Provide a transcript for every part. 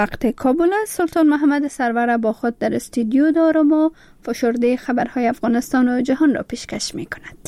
وقت کابل است. سلطان محمد سرور با خود در استودیو دارم و فشرده خبرهای افغانستان و جهان را پیشکش می کند.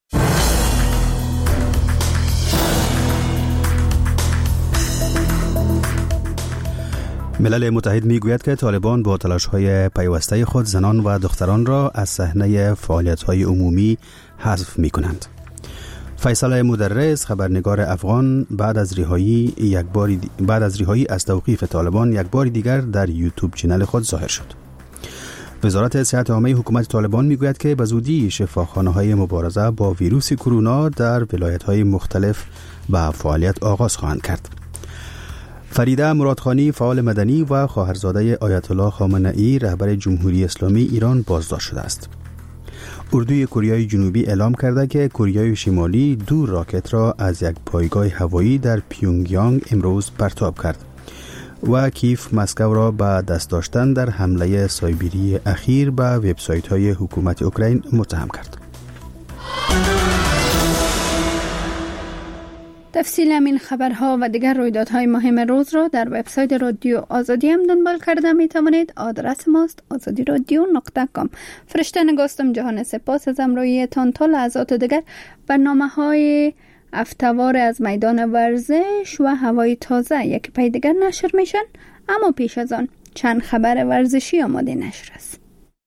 ملل متحد میگوید که طالبان با تلاش‌های پیوسته خود زنان و دختران را از صحنه فعالیت‌های عمومی حذف می‌کنند. فیصل مدرس خبرنگار افغان بعد از رهایی از توقیف طالبان یک بار دیگر در یوتیوب چینل خود ظاهر شد. وزارت صحت عامه حکومت طالبان میگوید که به زودی شفاخانه‌های مبارزه با ویروس کرونا در ولایت‌های مختلف به فعالیت آغاز خواهند کرد. فریده مرادخانی فعال مدنی و خواهرزاده آیت الله خامنه‌ای رهبر جمهوری اسلامی ایران بازداشت شده است. اردوی کره جنوبی اعلام کرده که کره شمالی 2 راکت را از یک پایگاه هوایی در پیونگیانگ امروز پرتاب کرد و کیف مسکو را به دست داشتن در حمله سایبری اخیر به وبسایت‌های حکومت اوکراین متهم کرد. تفصیل این خبرها و دیگر رویدادهای مهم روز را در وبسایت رادیو آزادی هم دنبال کرده می توانید. آدرس ماست azadiradio.com. فرشته نگاستم جهان، سپاس از همراهیتان. تا لحظات دیگر برنامه‌های هفته‌وار از میدان ورزش و هوای تازه یک پی دیگر نشر میشن، اما پیش از آن چند خبر ورزشی آماده نشر است.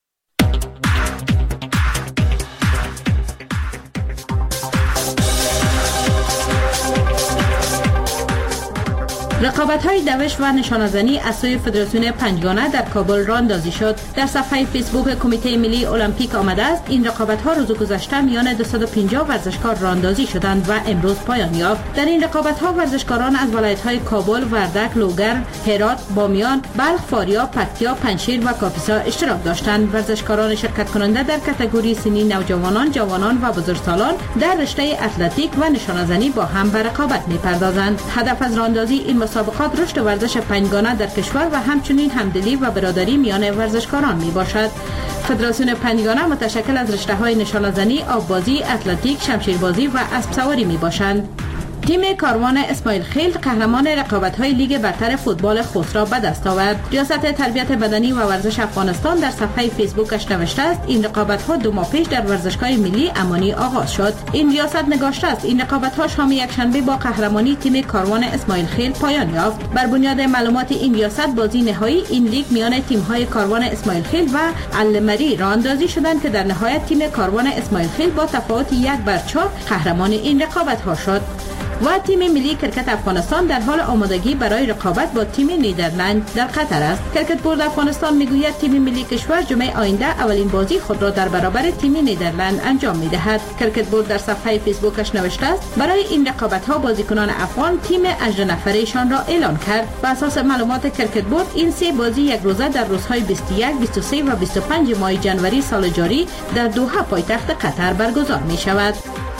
رقابت‌های دوش و نشانه‌زنی از سوی فدراسیون پنجگانه در کابل راه اندازی شد. در صفحه فیسبوک کمیته ملی المپیک آمده است این رقابت‌ها روز گذشته میان 250 ورزشکار راه اندازی شدند و امروز پایان یافت. در این رقابت‌ها ورزشکاران از ولایت‌های کابل، وردک، لوگر، هرات، بامیان، بلخ، فاریاب، پکتیا، پنجشیر و کاپیسا اشتراک داشتند. ورزشکاران شرکت کننده در کاتگوری سنی نوجوانان، جوانان و بزرگسالان در رشته اتلتیک و نشانه‌زنی با هم به رقابت می‌پردازند. هدف از راه‌اندازی این مسابقات رشد ورزش پنجگانه در کشور و همچنین همدلی و برادری میان ورزشکاران می باشد. فدراسیون پنجگانه متشکل از رشته‌های نشانه‌زنی، آببازی، اتلتیک، شمشیربازی و اسب سواری می باشند. تیم کاروان اسماعیل خیل قهرمان رقابت‌های لیگ برتر فوتبال خود را به دست آورد. ریاست تربیت بدنی و ورزش افغانستان در صفحه فیسبوکش نوشته است این رقابت‌ها 2 ماه پیش در ورزشگاه ملی امانی آغاز شد. این ریاست نگاشته است این رقابت‌ها شام یکشنبه با قهرمانی تیم کاروان اسماعیل خیل پایان یافت. بر بنیاد معلومات این ریاست بازی نهایی این لیگ میان تیم‌های کاروان اسماعیل خیل و المری راه اندازی شدند که در نهایت تیم کاروان اسماعیل خیل با تفاوت 1-4 قهرمان این رقابت‌ها شد. و تیم ملی کرکت افغانستان در حال آمادگی برای رقابت با تیم نیدرلند در قطر است. کرکت بورد افغانستان میگوید تیم ملی کشور جمعه آینده اولین بازی خود را در برابر تیم نیدرلند انجام میدهد. کرکت بورد در صفحه فیسبوکش نوشته است برای این رقابت ها بازیکنان افغان تیم 18 نفره‌شان را اعلان کرد. بر اساس معلومات کرکت بورد این 3 بازی یک روزه در روزهای 21, 23 و 25 ماه جنوری سال جاری در دوحه پایتخت قطر برگزار می شود.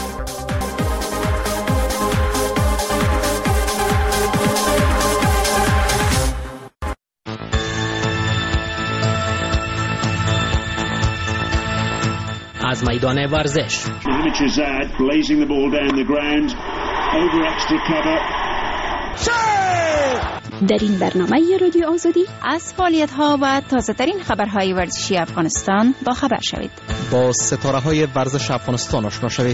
از میدان ورزش در این برنامه رادیو آزادی از فعالیت‌ها و تازه‌ترین خبرهای ورزشی افغانستان با خبر شوید. با ستاره‌های ورزش افغانستان آشنا شوید.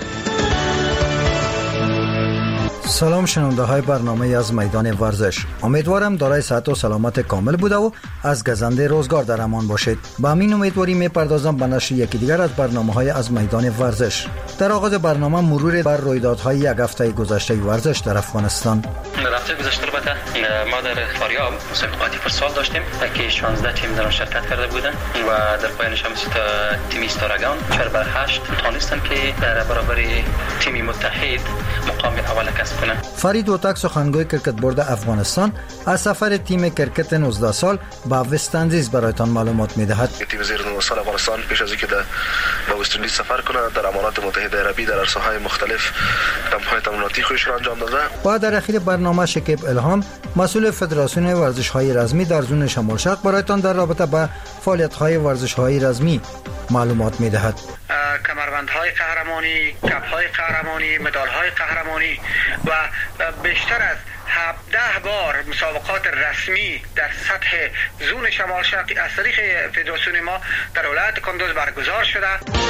سلام شنونده های برنامه از میدان ورزش. امیدوارم دارای صحت و سلامت کامل بوده و از گزنده روزگار در امان باشید. با همین امیدواری میپردازم به نشر یکی دیگر از برنامه های از میدان ورزش. در آغاز برنامه مرور بر رویدادهای یک هفته گذشته ورزش در افغانستان. هفته گذشته البته ما در فاریاب مسابقاتی فوتسال داشتیم که 16 تیم در آن شرکت کرده بودند و در پایانش هم تیم استارگان 4-8 تونستن که در برابر تیم متحد مقام اول کسب کنند. فرید وطک سخنگوی کرکت بورد افغانستان از سفر تیم کرکت 19 سال به وست اندیز برایتان معلومات می‌دهد. تیم زیر 19 سال افغانستان پیش از اینکه به وست اندیز سفر کنه در امارات متحده عربی در عرصه‌های مختلف کمپ‌های تمریناتی خودش را انجام داده. و در اخیر برنامه شکیب الهام مسئول فدراسیون ورزش‌های رزمی در زون شمال شرق برایتان در رابطه با فعالیت‌های ورزش‌های رزمی معلومات می‌دهد. کمربندهای قهرمانی، کپ‌های قهرمانی، مدال‌های قهرمانی و بیشتر از 17 بار مسابقات رسمی در سطح زون شمال شرقی از طریق فدراسیون ما در ولایت کندوز برگزار شده.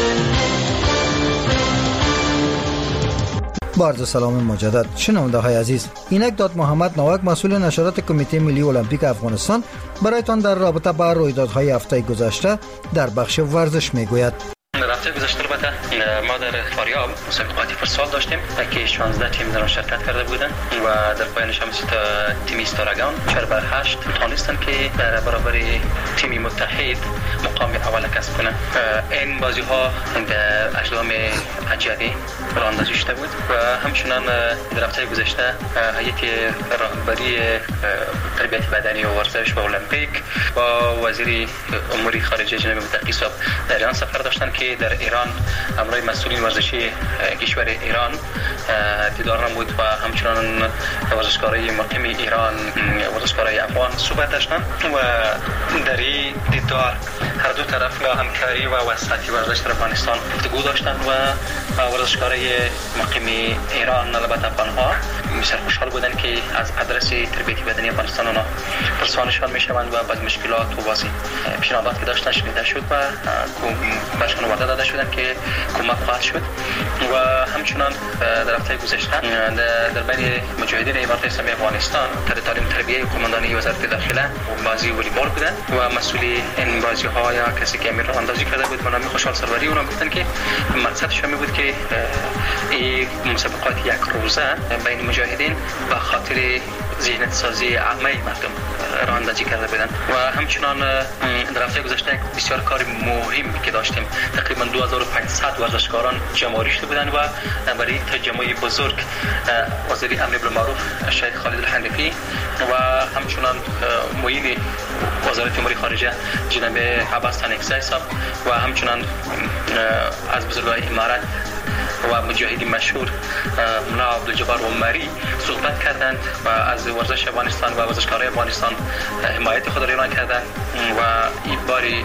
با عرض سلام مجدد شنونده های عزیز، اینک داد محمد نواک مسئول نشرات کمیته ملی المپیک افغانستان برایتان در رابطه با رویدادهای هفته گذشته در بخش ورزش میگوید. هفته گذشته البته ما در فاریاب مسابقاتی فوتسال داشتیم که 16 تیم در شرکت کرده بودند و در پایانش هم تیم استارگان 4-8 توانستند که در برابر تیم متحد مقام اول کسب کنند. این بازی ها در اجرام اجیادی راندازی شده بود و همچنان در هفته گذشته هیئت راهبری تربیت بدنی و ورزش و المپیک با وزیر امور خارجه جناب متقی صاحب در ایران سفر داشتند که در ایران همراه مسئولین ورزشی کشور ایران دیدار نمود و همچنان ورزشکارای مقیم ایران ورزشکارای افغان صحبت داشتند و در این دیدار هر دو طرف همکاری و وساطت ورزش در افغانستان گفتگو داشتند و ورزشکارای مقیم ایران البته افغان‌ها بسیار خوشحال بودند که از آدرس تربیت بدنی افغانستان اونا پرسانشان میشوند و بعض مشکلات و بعضی پیشنهادات که داشتن شنیده شد و بهشون وعده داده شدن که کمک خواهد شد و همچنان در هفته گذشته در بین مجاهدین امارات اسلامی افغانستان تحت تعلیم تربیه و کماندانی وزارت داخله بازی والیبال بودن و مسئول این بازی ها یا کسی که امیر اندازی کرده بود به نام خوشحال سروری اونا گفتن که مقصدش می بود که این مسابقات یک روزه بین مجاهدین به خاطر ذهنیت سازی عامه مردم راه اندازی کرده بودند و همچنان در هفته گذشته بسیار کار مهم که داشتیم تقریبا 2500 ورزشکاران جمع شده بودند و برای تجمع بزرگ وزیر امر بالمعروف شیخ خالد الحنفی و همچنان معین وزارت امور خارجه جناب عباس تانکزی صاحب و همچنان از بزرگان امارات و مجاهدین مشهور مولا عبدالجبار عمری صحبت کردند و از ورزش افغانستان و ورزشکاران افغانستان حمایت خود را اعلان کردند و این باری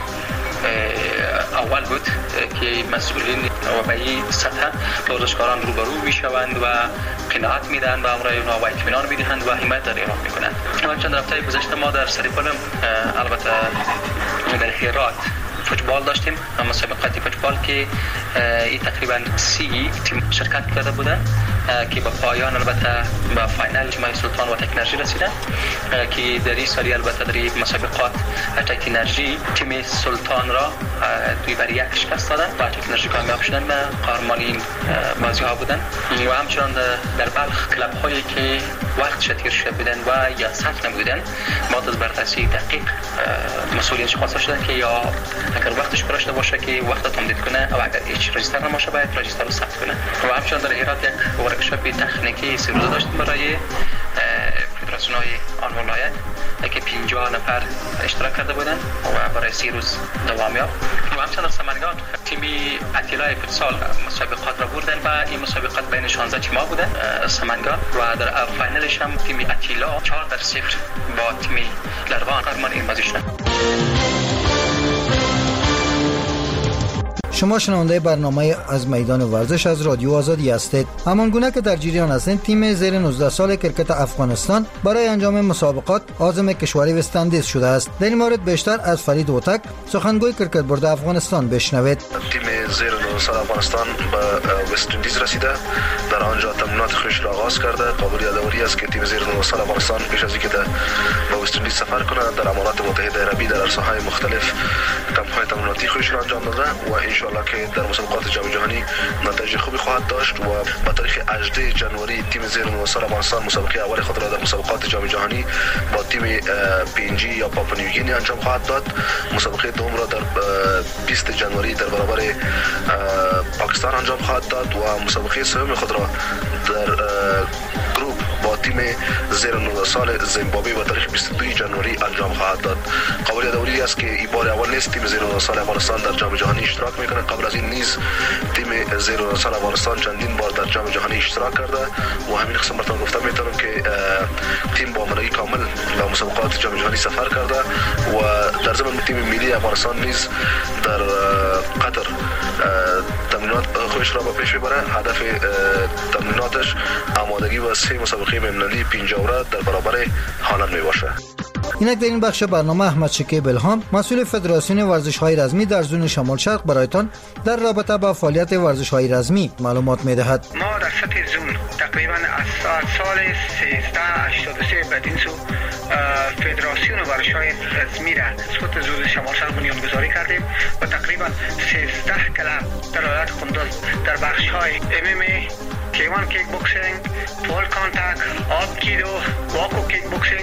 اول بود که مسئولین و به این سطح ورزشکاران روبرو میشوند و قناعت میدن و امرای اونها و اطمینان میدهند و حمایت در اعلان میکنند. چند هفته گذشته ما در سریپلم البته در هرات فوتبال داشتیم، مسابقاتی فوتبال که این تقریبا 30 تیم شرکت کرده بودن که به پایان البته به فاینال جمعی سلطان و تکنرژی رسیدن که در این سالی البته در این مسابقات تکنرژی تیم سلطان را 2-1 شکست دادن و تکنرژی کامیاب شدن و قهرمانین بازی ها بودن و همچنان در بلخ کلاب هایی که وقتش تیر شده بودن و یا ثبت نبودن بعد از بررسی دقیق مسئولین خواسته شدن که یا اگر وقتش برشته باشه که وقت تمدید کنه و اگر هیچ رجیستر نماشه باید رجیستر رو ثبت کنه و همچنان در هرات یک ورکشاپ تکنیکی 3 روزه داشتیم برای فدراسیون های آن ولایت که 50 نفر اشتراک کرده بودن و برای 3 روز دوام یافت و همچنان در سمنگان تیم اتیلای فوتسال مسابقات را بردن و این مسابقات بین 16 تیم‌ها بودن سمنگان و در فاینالش هم تیم اتیلا 4-0 با تیم لروان قهرمان این بازی شدن. شما شنونده برنامه از میدان ورزش از رادیو آزادی هستید. همانگونه که در جریان هستید تیم زیر 19 سال کرکت افغانستان برای انجام مسابقات عازم کشوری وست‌اندیز شده است. در این مورد بیشتر از فرید اوتک سخنگوی کرکت بورد افغانستان بشنوید. تیم زیر 19 سال افغانستان به وست‌اندیز رسیده، در آنجا تمرینات خویش را آغاز کرده. قابل یادآوری است که تیم زیر 19 سال افغانستان پیش از اینکه به وست‌اندیز سفر کنه در امارات متحده عربی در عرصه‌های مختلف کمپ‌های تمریناتی خویش را انجام داده و ان که در مسابقات جام جهانی نتایج خوبی خواهد داشت و با تاریخ 18 جنوری تیم زیر 19 سال افغانستان مسابقه اول خود را در مسابقات جام جهانی با تیم PNG یا پاپوا نیوگینی انجام خواهد داد. مسابقه دوم را در 20 جنوری در برابر پاکستان انجام خواهد داد و مسابقه سوم خود را در گروپ با تیم زیر 19 سال زیمبابوه با تاریخ 22 جنوری انجام خواهد داد. قابل یادآوری است که این بار اول نیست تیم زیر 19 سال افغانستان در جام جهانی اشتراک میکنه. قبل از این نیز تیم زیر 19 سال افغانستان چندین بار در جام جهانی اشتراک کرده و همین قسم براتون گفتم میتونم که تیم با آمادگی کامل به مسابقات جام جهانی سفر کرده و در ضمن تیم ملی افغانستان نیز در قطر تمرینات خودش را به پیش ببره. هدف تمریناتش آمادگی و 3 مسابقه بین نلی 50 در برابر هالند میباشه. اینک در این بخش برنامه احمد شکیب الهام مسئول فدراسیون ورزش‌های رزمی در زون شمال شرق برایتان در رابطه با فعالیت ورزش‌های رزمی معلومات می‌دهد. ما در سطح زون تقریبا از سال 1383 بدین سو فدراسیون ورزش‌های رزمی را سطح زون شمال شرق بنیانگذاری کردیم و تقریبا 13 کلب در ولایت قندوز در بخش‌های MMA، K1 kick boxing، پول کانتاکت، آب کیدو، واکو کیک بوکسینگ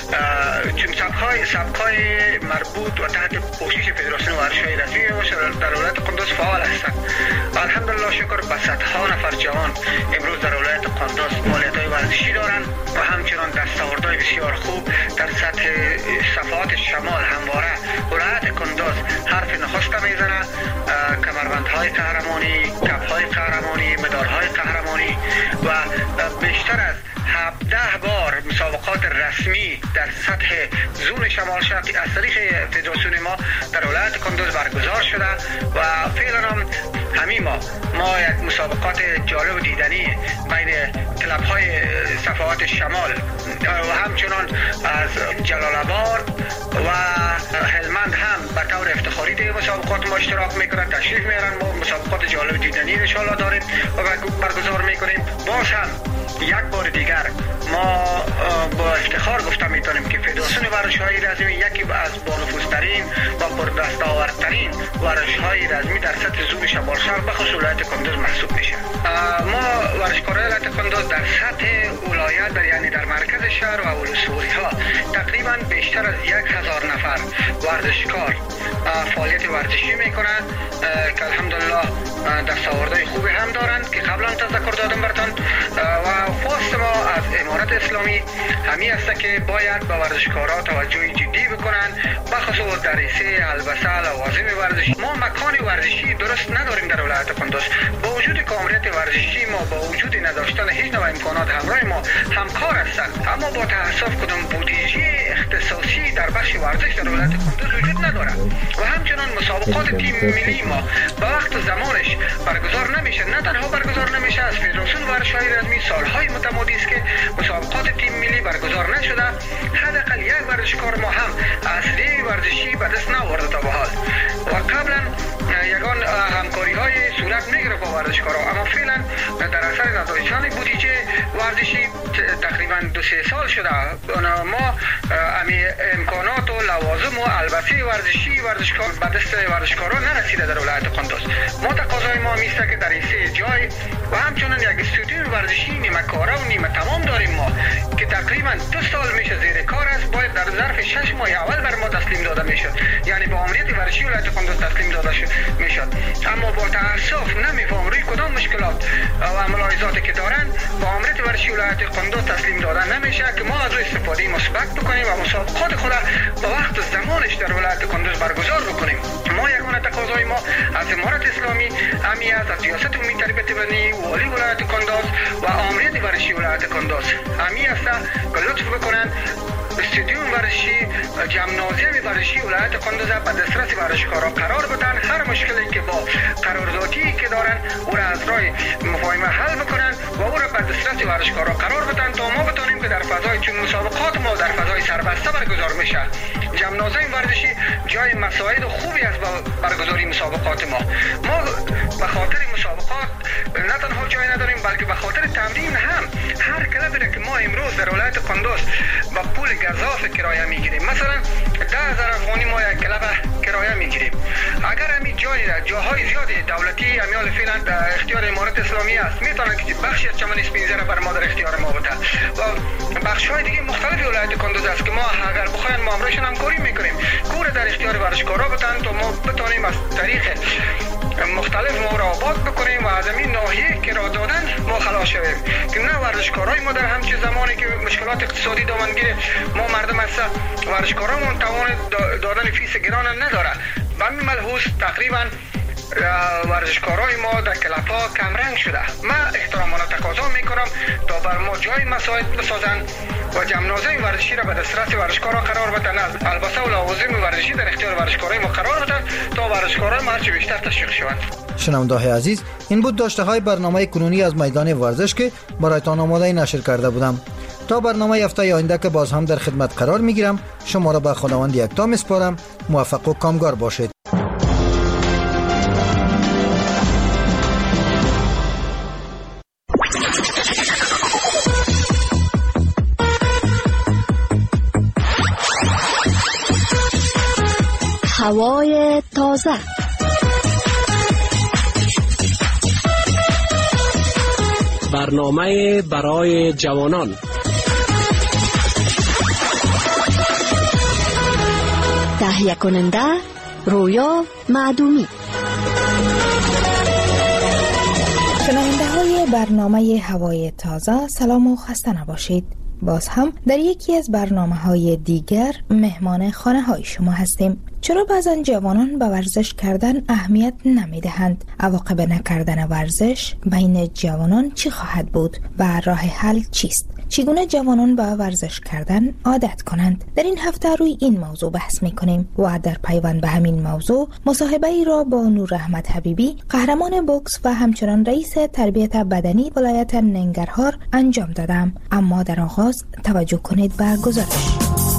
چون سبک‌های مربوط و تحت پوشش فدراسیون ورزش‌های رزمی در ولایت قندوز فعال هستند. الحمدلله شکر به صدها نفر جوان امروز در ولایت قندوز فعالیت‌های ورزشی دارند و همچنان دستاوردهای بسیار خوب در سطح صفحات شمال همواره ولایت قندوز حرف نخست میزنه. کمربندهای قهرمانی، کپ‌های قهرمانی، مدال‌های قهرمانی و بیشتر از 17 بار مسابقات رسمی در سطح زون شمال شرقی از طریق فدراسیون ما در ولایت قندوز برگزار شده و فعلا هم همین ما یک مسابقات جالب و دیدنی بین کلب‌های صفحات شمال و همچنان از جلال آباد و هلمند هم به طور افتخاری در مسابقات ما اشتراک میکنند، تشریف میارن. ما مسابقات جالب دیدنی ان شاء الله داریم و برگزار میکنیم. باز هم یک بار دیگر ما با افتخار گفته میتونیم که فدراسیون ورزش‌های رزمی یکی از بانفوذترین و پردستاوردترین ورزش‌های رزمی در سطح زون شمال شرق به خصوص ولایت قندوز محسوب میشه. ما ورزشکاران ولایت قندوز در سطح ولایت یعنی در مرکز شهر و ولسوالی‌ها تقریبا بیشتر از 1000 نفر ورزشکار فعالیت ورزشی میکنند که الحمدلله دستاوردهای خوبی هم دارند که قبلا تذکر دادم براتون و خواست ما از امارت اسلامی همین است که باید به ورزشکاران توجه جدی بکنن بخصوص در حیث البسه لوازم ورزشی. ما مکان ورزشی درست نداریم در ولایت قندوز. با وجود کامریت ورزشی ما با وجود نداشتن هیچ نوع امکانات همراه ما همکار هستند، اما با تاسف کدام بودجه اختصاصی در بخش ورزش در ولایت قندوز وجود ندارد و همچنان مسابقات تیم ملی ما به وقت زمانش برگزار نمیشه. نه تنها برگزار نمیشه، از فدراسیون ورزش‌های رزمی سالهای متمادی است که مسابقات تیم ملی برگزار نشده. حداقل یک ورزشکار ما هم اصلی ورزشی به دست نآورده تا به حال و قبلا یگان همکاری‌های صورت میگیره با ورزشکارا، اما فعلا در اثر نداشتن بودجه ورزشی تقریبا 2-3 سال شده ما امی امکانات و لوازم و البسه ورزشی ورزشکار به دست ورزشکارا نرسیده در ولایت قندوز. ما تقاضای ما میسته که در این جای و همچنان یک استودیو ورزشی نیمه کاره و نیمه تمام داریم ما که تقریبا 2 سال میشه زیر کار است. باید در ظرف 6 ماه اول بر ما تسلیم داده میشد، یعنی به آمریت ورزشی ولایت قندوز تسلیم داده میشد. اما با تاسف نمیفهم روی کدام مشکلات و ملاحظاتی که دارن با آمریت ورزشی ولایت قندوز تسلیم داده نمیشه که ما از استفاده مثبت بکنیم و مسابقات خود با وقت و زمانش در ولایت قندوز برگزار بکنیم. ما یگانه تقاضای ما از امارت اسلامی همین است، از ریاست عمومی تربیت بدنی والی ولایت قندوز و آمریت ورزشی ولایت قندوز همین است که لطف بکنن استادیوم ورزشی جمنازیم ورزشی ولایت قندوز به دسترس ورزشکارا قرار بدن. هر مشکلی که با قراردادی که دارن او را از راه مفاهمه حل بکنن و او را به دسترس ورزشکارا قرار بدن تا ما بتونیم که در فضای چون مسابقات ما در فضای سربسته برگزار میشه. جمنازیم ورزشی جای مساعد خوبی است برگزاری مسابقات ما به خاطر مسابقات نه تنها جای نداریم بلکه به خاطر تمرین هم هر کلبی که ما امروز در ولایت قندوز با پول گزاف کرایه میگیریم، مثلا 10,000 افغانی ما یک کلب کرایه میگیریم. اگر همین جاهای زیادی دولتی امیال فعلا در اختیار امارت اسلامی است، میتونن که بخشی از چمن اسپینزره بر ما در اختیار ما بده و بخش‌های دیگه مختلف ولایت قندوز است که ما اگر بخوایم ما امرشون همکاری میکنیم کور در اختیار ورزشکارا بدن تا ما بتونیم از طریق مختلف ما را آباد بکنیم و از این ناحیه که را دادن ما خلاص شویم که نه ورزشکارای ما در همچین زمانی که مشکلات اقتصادی دامنگیر ما مردم هست ورزشکارامون توان دادن فیس گران نداره. به همین ملحوظ تقریبا ورزشکارای ما در کلب‌ها کم رنگ شده. من احترامانه تقاضا میکنم تا بر ما جای مساعد بسازن و جمنازه ورزشی را به دسترس ورزشکارا قرار بدن، البته و لوازم ورزشی در اختیار ورزشکارای ما قرار بدن تا ورزشکارای ما هرچه بیشتر تشویق شوند. شنونده‌های عزیز، این بود داشته های برنامه کنونی از میدان ورزش که برایتان آماده نشر کرده بودم. تا برنامه هفته آینده که باز هم در خدمت قرار میگیرم، شما را به خداوند یکتا میسپارم. موفق و کامگار باشید. هوای تازه، برنامه برای جوانان، تهیه کننده رویا معدومی. شنونده های برنامه هوای تازه، سلام و خسته نباشید. باز هم در یکی از برنامه‌های دیگر مهمان خانه‌های شما هستیم. چرا بعضن جوانان به ورزش کردن اهمیت نمی‌دهند؟ عواقب نکردن ورزش بین جوانان چی خواهد بود و راه حل چیست؟ چگونه جوانان به ورزش کردن عادت کنند؟ در این هفته روی این موضوع بحث می‌کنیم و در پیوند به همین موضوع مصاحبه‌ای را با نور احمد حبیبی، قهرمان بوکس و همچنان رئیس تربیت بدنی ولایت ننگرهار انجام دادم. اما در آغاز توجه کنید به گزارش.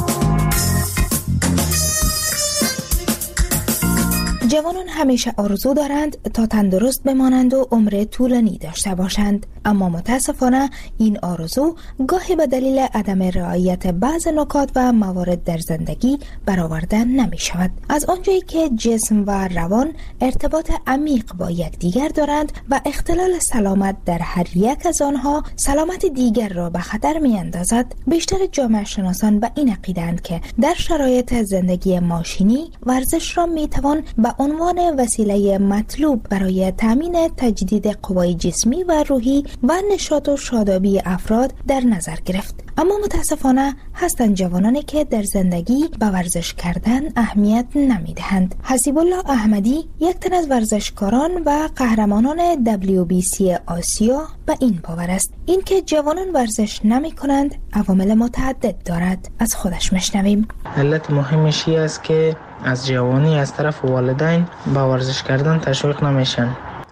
جوانان همیشه آرزو دارند تا تندرست بمانند و عمر طولانی داشته باشند، اما متاسفانه این آرزو گاهی به دلیل عدم رعایت بعض نکات و موارد در زندگی برآورده نمی شود. از آنجایی که جسم و روان ارتباط عمیق با یکدیگر دارند و اختلال سلامت در هر یک از آنها سلامت دیگر را به خطر می اندازد، بیشتر جامعه شناسان به این عقیده‌اند که در شرایط زندگی ماشینی ورزش را می توان به عنوان وسیله مطلوب برای تامین تجدید قوای جسمی و روحی و نشاط و شادابی افراد در نظر گرفت. اما متاسفانه هستند جوانانی که در زندگی به ورزش کردن اهمیت نمیدهند. حسیب الله احمدی، یک تن از ورزشکاران و قهرمانان WBC آسیا، به این باور است. اینکه جوانان ورزش نمی کنند عوامل متعدد دارد. از خودش میشنویم. علت مهمش این است که از جوانی از طرف والدین به ورزش کردن تشویق نمیشن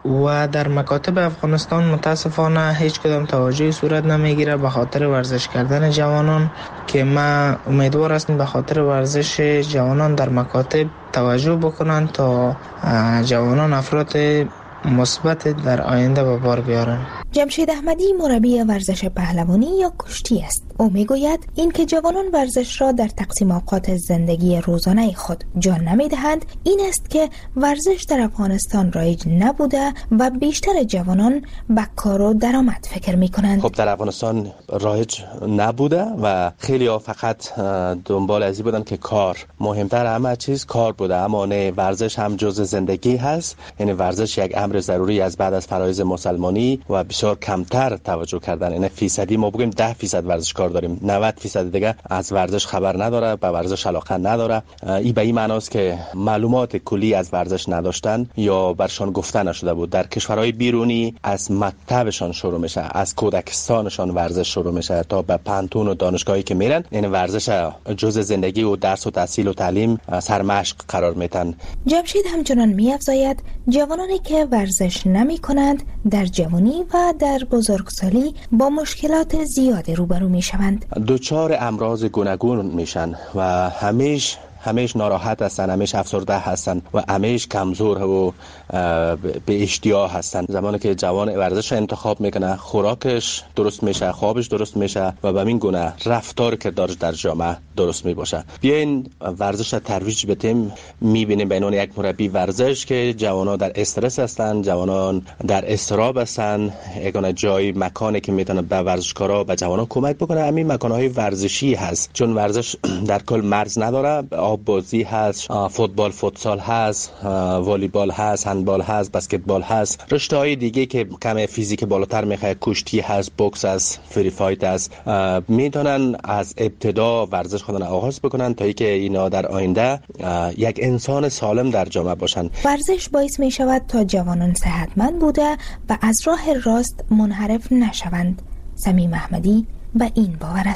و در مکاتب افغانستان متاسفانه هیچ کدام توجهی صورت نمیگیره به خاطر ورزش کردن جوانان، که ما امیدوار هستیم به خاطر ورزش جوانان در مکاتب توجه بکنن تا جوانان افراد مثبت در آینده به بار بیارن. جمشید احمدی مربی ورزش پهلوانی یا کشتی است. او میگوید این که جوانان ورزش را در تقسیم اوقات زندگی روزانه خود جان نمیدهند این است که ورزش در افغانستان رایج نبوده و بیشتر جوانان به کار و درآمد فکر میکنند. خب در افغانستان رایج نبوده و خیلی ها فقط دنبال ازی بودن که کار مهمتر، همه چیز کار بوده. اما نه، ورزش هم جزء زندگی هست. یعنی ورزش یک امر ضروری از بعد از فرایض مسلمانی و بسیار کمتر توجه کردن. یعنی فیصدی ما بگیم 10% ورزشکار داریم، 90% دیگه از ورزش خبر نداره، به ورزش علاقه نداره. این به این معناست که معلومات کلی از ورزش نداشتن یا برشان گفته نشده بود. در کشورهای بیرونی از مکتبشان شروع میشه، از کودکستانشان ورزش شروع میشه تا به پانتون و دانشگاهی که میرن. یعنی ورزش جزء زندگی و درس و تحصیل و تعلیم سرمشق قرار میتن. جمشید همچنان می‌افزاید جوانانی که ورزش نمی کنند در جوانی و در بزرگسالی با مشکلات زیاد روبرو می شوند. دچار امراض گوناگون میشن و همیش ناراحت هستن، همیش افسرده هستن و همیش کمزور و به اشتیاق هستن. زمانی که جوان ورزش انتخاب میکنه، خوراکش درست میشه، خوابش درست میشه و به این گونه رفتار کردارش در جامعه درست میباشه. بیاین ورزش ترویج بدیم. میبینیم به عنوان یک مربی ورزش که جوانان در استرس هستن، جوانان در اضطراب هستن. یگانه جای مکانی که میتونه به ورزشکارا و جوانان کمک بکنه همین مکانهای ورزشی هست، چون ورزش در کل مرز نداره. آب بازی هست، فوتبال، فوتسال هست، والیبال هست، هندبال هست، بسکتبال هست، رشته‌های دیگه که کم فیزیک بالاتر میخواد، کشتی هست، بوکس هست، فری فایت هست. میتونن از ابتدا ورزش خودن آغاز بکنن تا اینکه اینا در آینده یک انسان سالم در جامعه باشن. ورزش باعث میشود تا جوانان صحتمند بوده و از راه راست منحرف نشوند. صمیم احمدی به این باور است.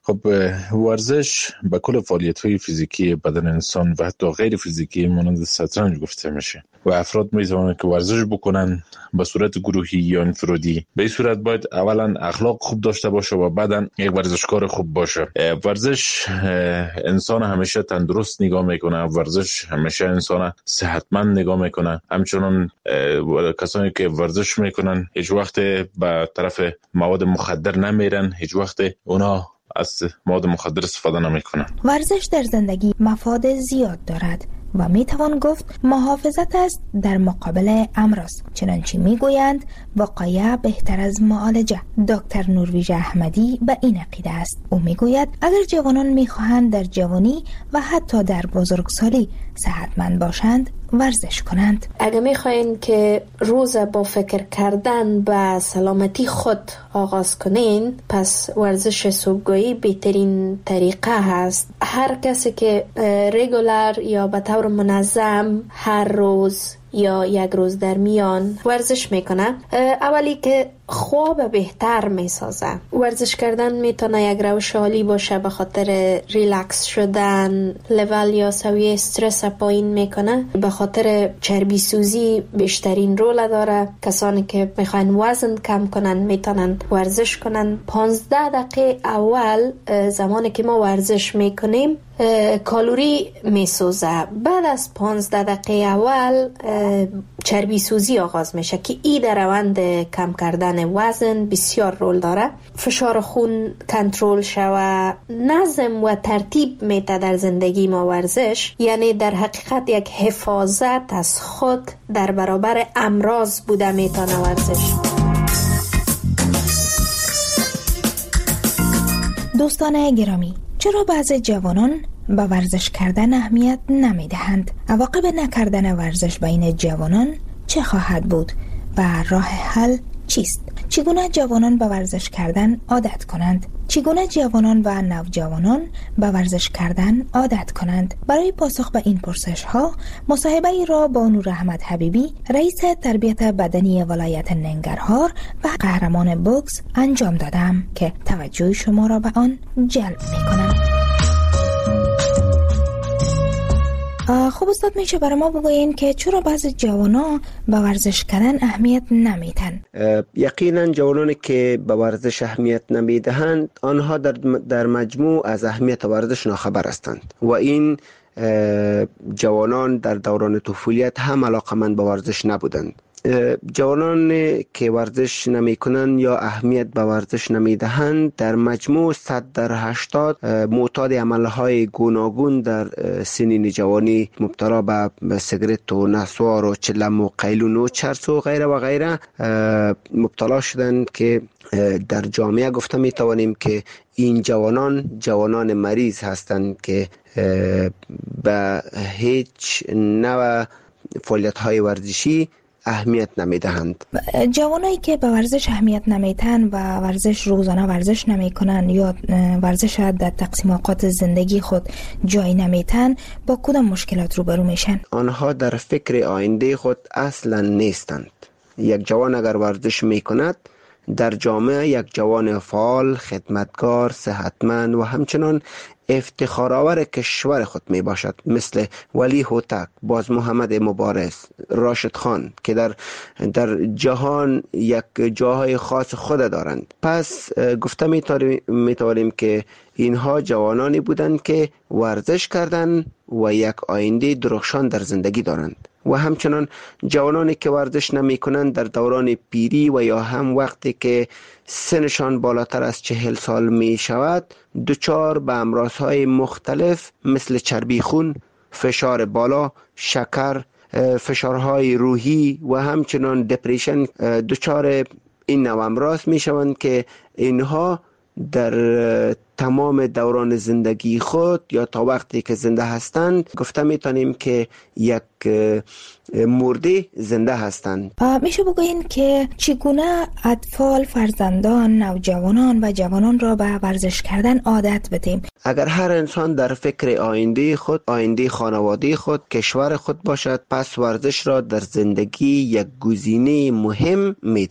خب ورزش به کل فعالیت‌های فیزیکی بدن انسان و حتی غیر فیزیکی مانند شطرنج گفته میشه و افراد میتوانند که ورزش بکنن به صورت گروهی یا انفرادی. به این صورت باید اولا اخلاق خوب داشته باشه و بعدا یک ورزشکار خوب باشه. ورزش انسان همیشه تندرست نگاه میکنه، ورزش همیشه انسان صحتمند نگاه میکنه. همچنان کسانی که ورزش میکنن هیچ وقت به طرف مواد مخدر نمیرن، هیچ وقت اونا از مواد مخدر استفاده نمیکنن. ورزش در زندگی مفاد زیاد دارد و میتوان گفت محافظت است در مقابل امراض. چنانچه میگویند وقایه بهتر از معالجه. دکتر نورویژ احمدی به این عقیده است. او میگوید اگر جوانان میخواهند در جوانی و حتی در بزرگسالی صحتمند باشند ورزش کنند. اگر میخواین که روز با فکر کردن به سلامتی خود آغاز کنین، پس ورزش صبحگاهی بهترین طریقه هست. هر کسی که رگولر یا به طور منظم هر روز یا یک روز در میان ورزش میکنه، اولی که خواب بهتر میسازه. ورزش کردن میتونه یک روش عالی باشه به خاطر ریلکس شدن، لول یا سویه استرس پایین میکنه، به خاطر چربی سوزی بیشترین رول داره. کسانی که میخواین وزن کم کنن میتونن ورزش کنن. 15 دقیقه اول زمانی که ما ورزش میکنیم کالوری میسوزه. بعد از 15 دقیقه اول چربی سوزی آغاز میشه که این در روند کم کردن وزن بسیار رول داره. فشار خون کنترل شوه، نظم و ترتیب میته در زندگی ما ورزش. یعنی در حقیقت یک حفاظت از خود در برابر امراض بوده میتونه ورزش. دوستان گرامی، چرا بعضی جوانان به ورزش کردن اهمیت نمیدهند؟ عواقب نکردن ورزش بین جوانان چه خواهد بود و راه حل چیست؟ چگونه جوانان به ورزش کردن عادت کنند؟ چگونه جوانان و نوجوانان به ورزش کردن عادت کنند؟ برای پاسخ به این پرسش ها مصاحبه ای را با نور احمد حبیبی، رئیس تربیت بدنی ولایت ننگرهار و قهرمان بوکس انجام دادم که توجه شما را به آن جلب می‌کنم. خب استاد، میشه برای ما بگوین که چرا بعضی جوانا به ورزش کردن اهمیت نمیدن؟ یقینا جوانانی که به ورزش اهمیت نمیدهند آنها در مجموع از اهمیت ورزش ناخبر هستند و این جوانان در دوران طفولیت هم علاقمند به ورزش نبودند. جوانان که ورزش نمی کنند یا اهمیت به ورزش نمی دهند در مجموع 100/80 معتاد عملهای گوناگون در سنین جوانی مبتلا به سیگرت و نسوار و چلم و قیلون و چرس و غیره و غیره مبتلا شدند که در جامعه گفته می توانیم که این جوانان مریض هستند که به هیچ نوع فعالیت‌های ورزشی اهمیت نمیدهند. جوانایی که به ورزش اهمیت نمیدن و ورزش روزانه ورزش نمیکنن یا ورزش در تقسیم اوقات زندگی خود جای نمیدن، با کدام مشکلات روبرو میشن؟ آنها در فکر آینده خود اصلا نیستند. یک جوان اگر ورزش میکند در جامعه یک جوان فعال، خدمتگار، صحتمند و همچنان افتخارآور کشور خود می باشد، مثل ولی هوتک، باز محمد مبارز، راشد خان که در جهان یک جاهای خاص خود دارند. پس گفته می توانیم که اینها جوانانی بودند که ورزش کردند و یک آینده درخشان در زندگی دارند. و همچنان جوانانی که ورزش نمی کنند در دوران پیری و یا هم وقتی که سنشان بالاتر از 40 سال می شود دچار به امراضهای مختلف مثل چربی خون، فشار بالا، شکر، فشارهای روحی و همچنان دپریشن دچار این نوع امراض می شوند که اینها در تمام دوران زندگی خود یا تا وقتی که زنده هستند گفته میتونیم که یک مرده زنده هستند. میشه بگوین که چگونه اطفال، فرزندان، نوجوانان و جوانان را به ورزش کردن عادت بدیم؟ اگر هر انسان در فکر آینده خود، آینده خانواده خود، کشور خود باشد، پس ورزش را در زندگی یک گزینه مهم میداند.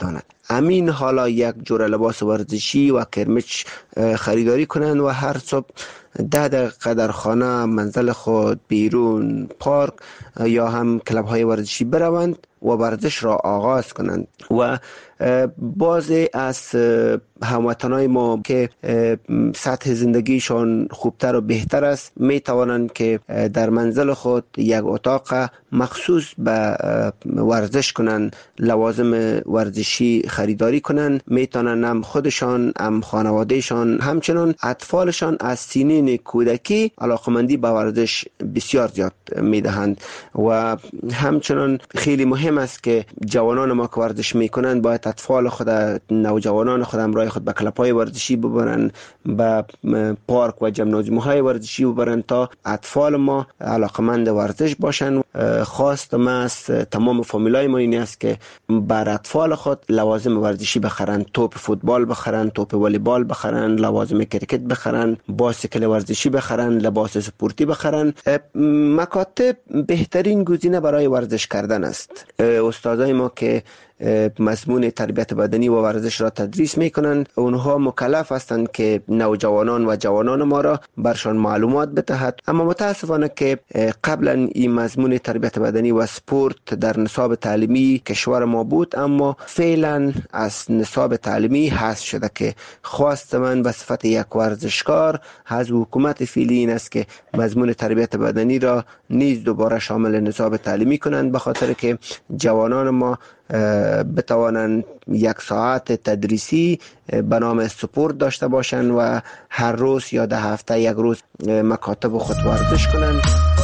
امین حالا یک جور لباس ورزشی و کرمچ خریداری کنند و هر صبح 10 دقیقه در خانه، منزل خود، بیرون، پارک یا هم کلب های ورزشی بروند و ورزش را آغاز کنند. و بعضی از هموطنای ما که سطح زندگیشان خوبتر و بهتر است می توانند که در منزل خود یک اتاق مخصوص به ورزش کنند، لوازم ورزشی خریداری کنند. می توانند هم خودشان، هم خانوادهشان، همچنان اطفالشان از سنین کودکی علاقمندی به ورزش بسیار زیاد می دهند. و همچنان خیلی مهم است که جوانان ما که ورزش می کنند باید اطفال خود، نوجوانان خود همراه خود به کلب‌های ورزشی ببرند، به پارک و جمنازیوم‌های ورزشی ببرند تا اطفال ما علاقمند ورزش باشند. خواست ما از تمام فامیلای ما این است که بر اطفال خود لوازم ورزشی بخرند، توپ فوتبال بخرند، توپ والیبال بخرند، لوازم کرکت بخرند، باسکل ورزشی بخرند، لباس سپورتی بخرند. مکاتب بهترین گزینه برای ورزش کردن است. استادای ما که مضمون تربیت بدنی و ورزش را تدریس میکنند، اونها مکلف هستند که نوجوانان و جوانان ما را برشان معلومات بدهد. اما متاسفانه که قبلا این مضمون تربیت بدنی و سپورت در نصاب تعلیمی کشور ما بود، اما فعلا از نصاب تعلیمی حذف شده که خواست من به صفت یک ورزشکار از حکومت فعلی این است که مضمون تربیت بدنی را نیز دوباره شامل نصاب تعلیمی کنند، به خاطر که جوانان ما بتوانند 1 ساعت تدریسی به نام سپورت داشته باشند و هر روز یا 10 هفته یک روز مکاتب خود ورزش کنند.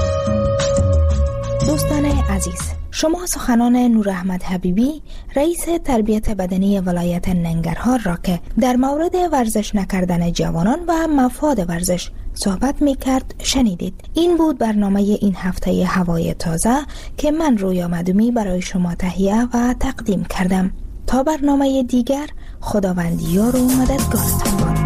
دوستان عزیز، شما سخنان نور احمد حبیبی، رئیس تربیت بدنی ولایت ننگرهار را که در مورد ورزش نکردن جوانان و مفاد ورزش صحبت می کرد شنیدید. این بود برنامه این هفته هوای تازه که من رویا مدومی برای شما تهیه و تقدیم کردم. تا برنامه دیگر، خداوند یار و مددگارتان باد.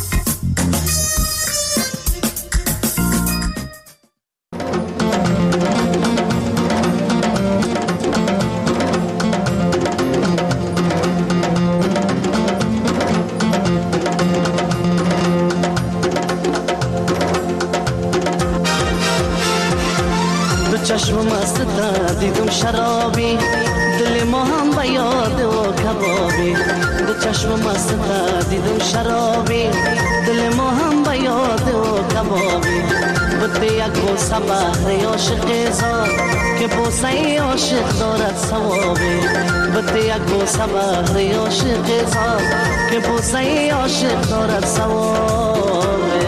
چشم مست دیدم شرابی، دل ما هم به یاد و کبابی. دو چشم مست دیدم شرابی، دل ما هم به یاد و کبابی. بده یک بوسه بهر عاشق زاد که بوسه عاشق دارد ثوابی. بده یک بوسه بهر عاشق زاد که بوسه عاشق دارد ثوابی.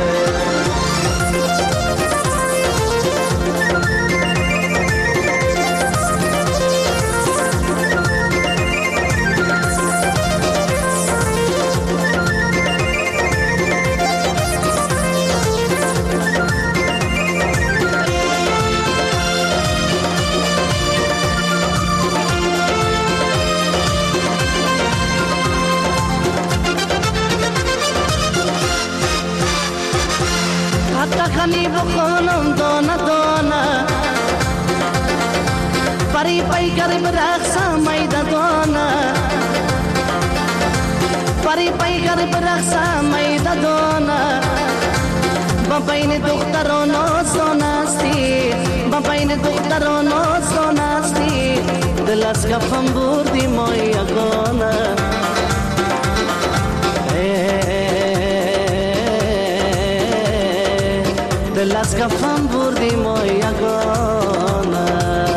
خانی بخونم دانه دانه، پری پی گرب رقصم میده دانه، پری پی گرب رقصم میده دانه. با بین دختران آسان استی، با بین دختران آسان استی. دل از کفم بردی ما یگانه، دل از کفم بردی ما یگانه.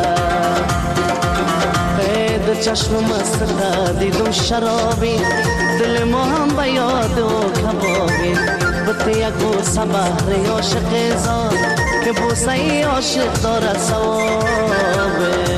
دو چشم مست دیدم شرابی، دل ما هم به یاد و کبابی. بده یک بوسه بهر عاشق زاد که بوسه عاشق دارد ثوابی.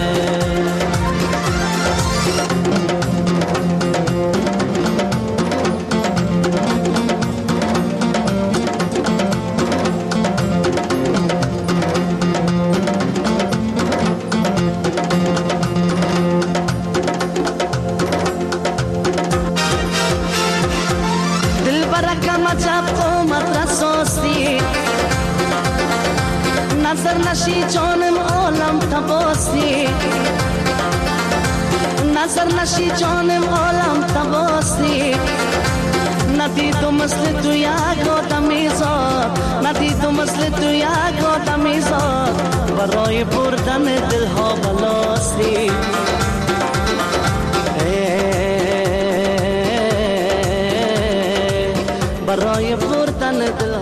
نظر نشی جانم عالم تباستی، نظر نشی جانم عالم تواستی ندیدم مثل تو یک آدمی زاد ندیدم مثل تو یک آدمی زاد برای بردن دلها بلاستی برای بردن دل